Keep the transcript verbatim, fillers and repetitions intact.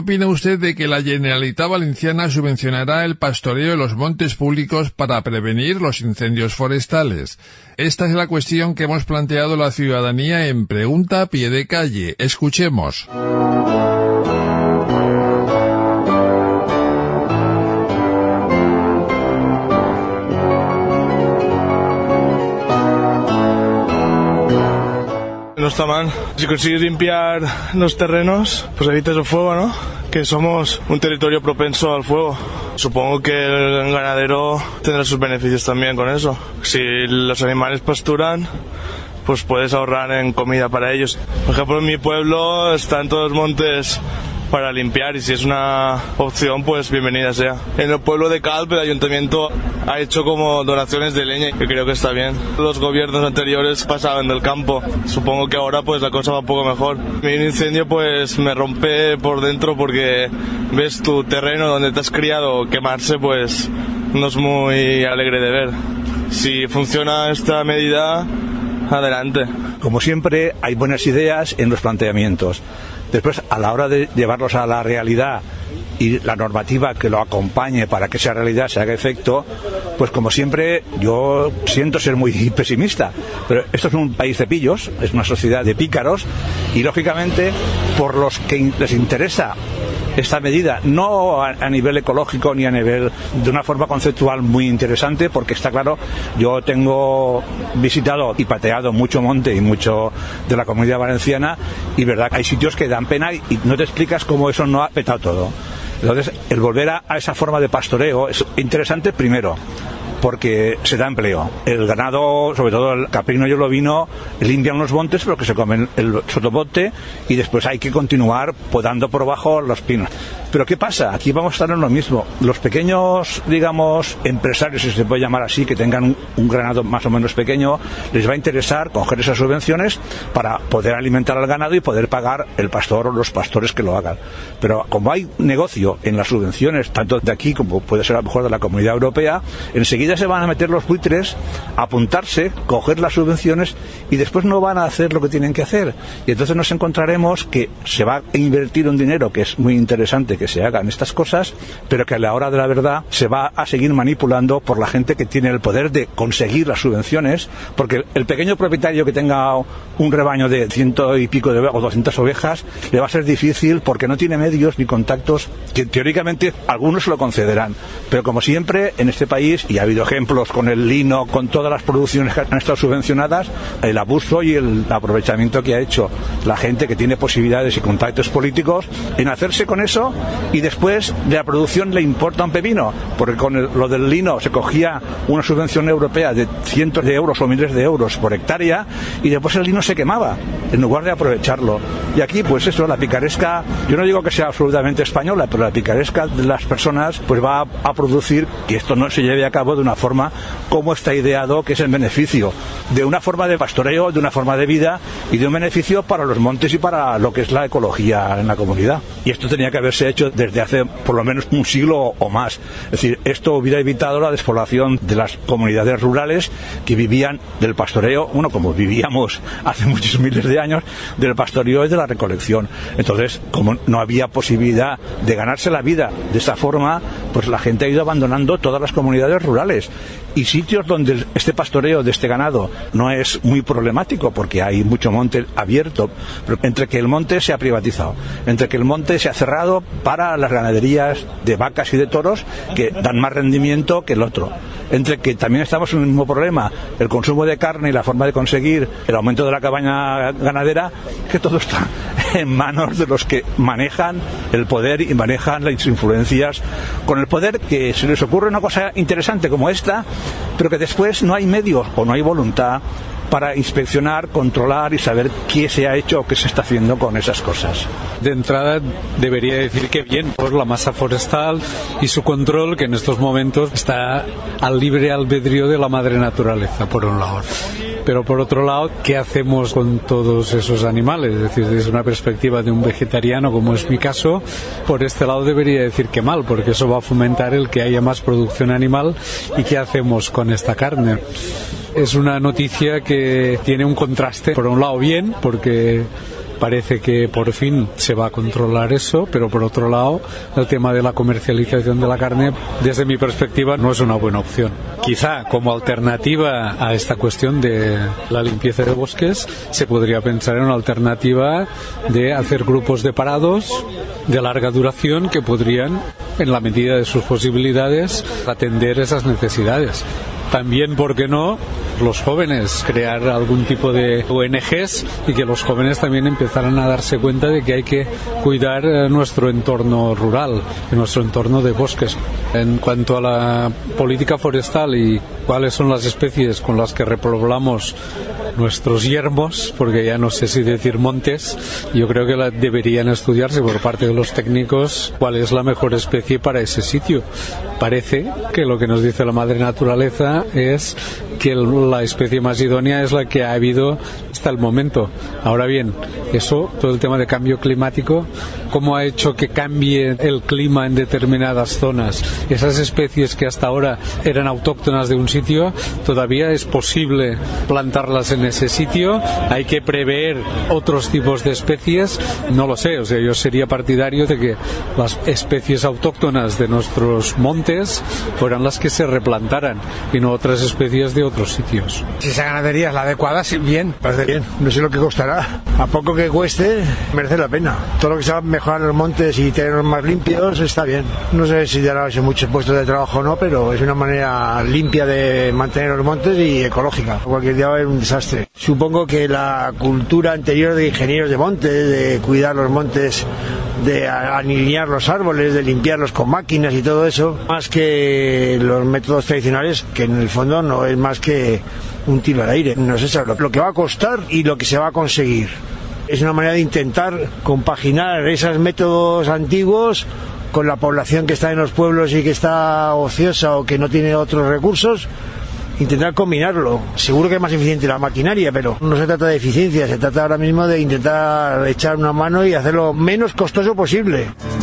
opina usted de que la Generalitat Valenciana subvencionará el pastoreo de los montes públicos para prevenir los incendios forestales? Esta es la cuestión que hemos planteado la ciudadanía en Pregunta a Pie de Calle. Escuchemos. No está mal. Si consigues limpiar los terrenos, pues evitas el fuego, ¿no? Que somos un territorio propenso al fuego. Supongo que el ganadero tendrá sus beneficios también con eso. Si los animales pasturan, pues puedes ahorrar en comida para ellos. Por ejemplo, en mi pueblo están todos los montes para limpiar y si es una opción, pues bienvenida sea. En el pueblo de Calp el ayuntamiento ha hecho como donaciones de leña, que creo que está bien. Los gobiernos anteriores pasaban del campo. Supongo que ahora pues la cosa va un poco mejor. Un incendio pues me rompe por dentro porque ves tu terreno donde te has criado quemarse, pues no es muy alegre de ver. Si funciona esta medida, adelante. Como siempre, hay buenas ideas en los planteamientos. Después, a la hora de llevarlos a la realidad y la normativa que lo acompañe para que esa realidad se haga efecto, pues como siempre, yo siento ser muy pesimista. Pero esto es un país de pillos, es una sociedad de pícaros, y lógicamente, por los que les interesa esta medida, no a, a nivel ecológico ni a nivel de una forma conceptual muy interesante, porque está claro, yo tengo visitado y pateado mucho monte y mucho de la Comunidad Valenciana, y verdad hay sitios que dan pena y, y no te explicas cómo eso no ha petado todo. Entonces, el volver a, a esa forma de pastoreo es interesante primero, porque se da empleo. El ganado, sobre todo el caprino y el ovino, limpian los montes, pero que se comen el sotobote y después hay que continuar podando por abajo los pinos. Pero ¿qué pasa? Aquí vamos a estar en lo mismo. Los pequeños, digamos, empresarios, si se puede llamar así, que tengan un, un ganado más o menos pequeño, les va a interesar coger esas subvenciones para poder alimentar al ganado y poder pagar el pastor o los pastores que lo hagan. Pero como hay negocio en las subvenciones, tanto de aquí como puede ser a lo mejor de la Comunidad Europea, enseguida se van a meter los buitres, a apuntarse, coger las subvenciones y después no van a hacer lo que tienen que hacer. Y entonces nos encontraremos que se va a invertir un dinero que es muy interesante que se hagan estas cosas, pero que a la hora de la verdad se va a seguir manipulando por la gente que tiene el poder de conseguir las subvenciones, porque el pequeño propietario que tenga un rebaño de ciento y pico de ovejas o doscientas ovejas, le va a ser difícil porque no tiene medios ni contactos, que teóricamente algunos lo concederán, pero como siempre en este país, y ha habido ejemplos con el lino, con todas las producciones que han estado subvencionadas, el abuso y el aprovechamiento que ha hecho la gente que tiene posibilidades y contactos políticos en hacerse con eso, y después de la producción le importa un pepino, porque con el, lo del lino se cogía una subvención europea de cientos de euros o miles de euros por hectárea y después el lino se quemaba en lugar de aprovecharlo. Y aquí pues eso, la picaresca, yo no digo que sea absolutamente española, pero la picaresca de las personas pues va a, a producir que esto no se lleve a cabo de una forma como está ideado, que es el beneficio de una forma de pastoreo, de una forma de vida y de un beneficio para los montes y para lo que es la ecología en la comunidad. Y esto tenía que haberse hecho desde hace por lo menos un siglo o más. Es decir, esto hubiera evitado la despoblación de las comunidades rurales que vivían del pastoreo, bueno, como vivíamos hace muchos miles de años, del pastoreo y de la recolección. Entonces, como no había posibilidad de ganarse la vida de esa forma, pues la gente ha ido abandonando todas las comunidades rurales. Y sitios donde este pastoreo de este ganado no es muy problemático porque hay mucho monte abierto, pero entre que el monte se ha privatizado, entre que el monte se ha cerrado para las ganaderías de vacas y de toros que dan más rendimiento que el otro, entre que también estamos en el mismo problema, el consumo de carne y la forma de conseguir el aumento de la cabaña ganadera, que todo está en manos de los que manejan el poder y manejan las influencias con el poder, que se les ocurre una cosa interesante como esta, pero que después no hay medios o no hay voluntad para inspeccionar, controlar y saber qué se ha hecho o qué se está haciendo con esas cosas. De entrada debería decir que bien por la masa forestal y su control, que en estos momentos está al libre albedrío de la madre naturaleza, por un lado. Pero por otro lado, ¿qué hacemos con todos esos animales? Es decir, desde una perspectiva de un vegetariano, como es mi caso, por este lado debería decir que mal, porque eso va a fomentar el que haya más producción animal. ¿Y qué hacemos con esta carne? Es una noticia que tiene un contraste, por un lado bien, porque parece que por fin se va a controlar eso, pero por otro lado, el tema de la comercialización de la carne, desde mi perspectiva, no es una buena opción. Quizá como alternativa a esta cuestión de la limpieza de bosques, se podría pensar en una alternativa de hacer grupos de parados de larga duración que podrían, en la medida de sus posibilidades, atender esas necesidades. También, ¿por qué no?, los jóvenes, crear algún tipo de O N Ges y que los jóvenes también empezaran a darse cuenta de que hay que cuidar nuestro entorno rural, nuestro entorno de bosques. En cuanto a la política forestal y cuáles son las especies con las que repoblamos nuestros yermos, porque ya no sé si decir montes, yo creo que la deberían estudiarse por parte de los técnicos cuál es la mejor especie para ese sitio. Parece que lo que nos dice la madre naturaleza es que la especie más idónea es la que ha habido hasta el momento. Ahora bien, eso, todo el tema de cambio climático, cómo ha hecho que cambie el clima en determinadas zonas. Esas especies que hasta ahora eran autóctonas de un sitio, todavía es posible plantarlas en ese sitio. Hay que prever otros tipos de especies. No lo sé, o sea, yo sería partidario de que las especies autóctonas de nuestros montes fueran las que se replantaran y no otras especies de otros sitios. Si esa ganadería es la adecuada, sí, bien, parece bien. No sé lo que costará. A poco que cueste, merece la pena. Todo lo que sea mejorar los montes y tenerlos más limpios está bien. No sé si dará muchos puestos de trabajo o no, pero es una manera limpia de mantener los montes y ecológica. Cualquier día va a haber un desastre. Supongo que la cultura anterior de ingenieros de montes, de cuidar los montes, de alinear los árboles, de limpiarlos con máquinas y todo eso, más que los métodos tradicionales, que en el fondo no es más que un tiro al aire. No sé lo que va a costar y lo que se va a conseguir. Es una manera de intentar compaginar esos métodos antiguos con la población que está en los pueblos y que está ociosa o que no tiene otros recursos. Intentar combinarlo. Seguro que es más eficiente la maquinaria, pero no se trata de eficiencia, se trata ahora mismo de intentar echar una mano y hacerlo menos costoso posible.